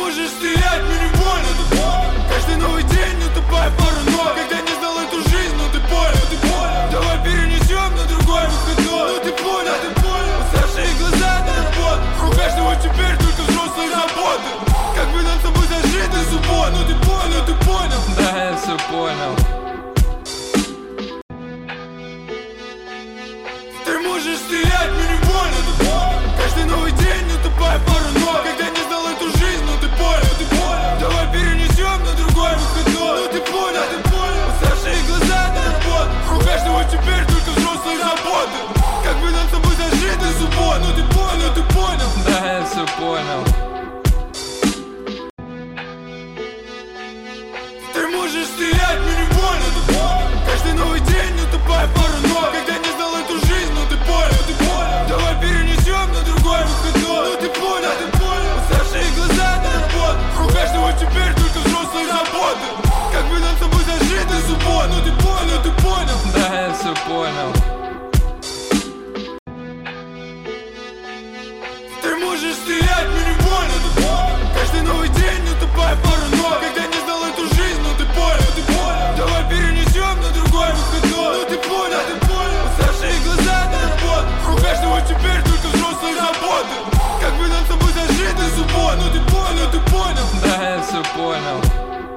можешь стоять, мне не больно. Каждый новый день утопая в паранойи. Когда не знал эту жизнь, ну ты понял. Давай перенесем на другой выходной. Ну ты понял, уставшие глаза на работу. У каждого теперь только взрослые заботы. Как бы нам с тобой зажить до субботы. Ну ты понял. Да, я все понял. Ты можешь стоять, мне не больно. Каждый новый день утопая в паранойи. Когда не знал эту жизнь, ну ты понял. Давай перенесем на другой выходной. Ну ты понял. Уставшие глаза на работу. У каждого теперь только взрослые заботы. Как бы нам с тобой зажить до субботы. Ну ты понял. Да, я все понял. Ты можешь стоять, мне не больно. Каждый новый день утопая в паранойи. Когда не знал эту жизнь, ну ты понял. Давай перенесем на другой выходной. Ну ты понял. Уставшие глаза на работу. У каждого теперь только взрослые заботы. Как бы нам с тобой зажить до субботы. Ну ты понял. Да, я все понял. Ты можешь стоять, мне не больно. Каждый новый день утопая в паранойи. Когда не знал эту жизнь, ну ты понял. Давай перенесем на другой выходной. Ну ты понял. Уставшие глаза на работу. У каждого теперь только взрослые заботы. Как бы нам с тобой зажить до субботы. Ну ты понял. Да, я все понял.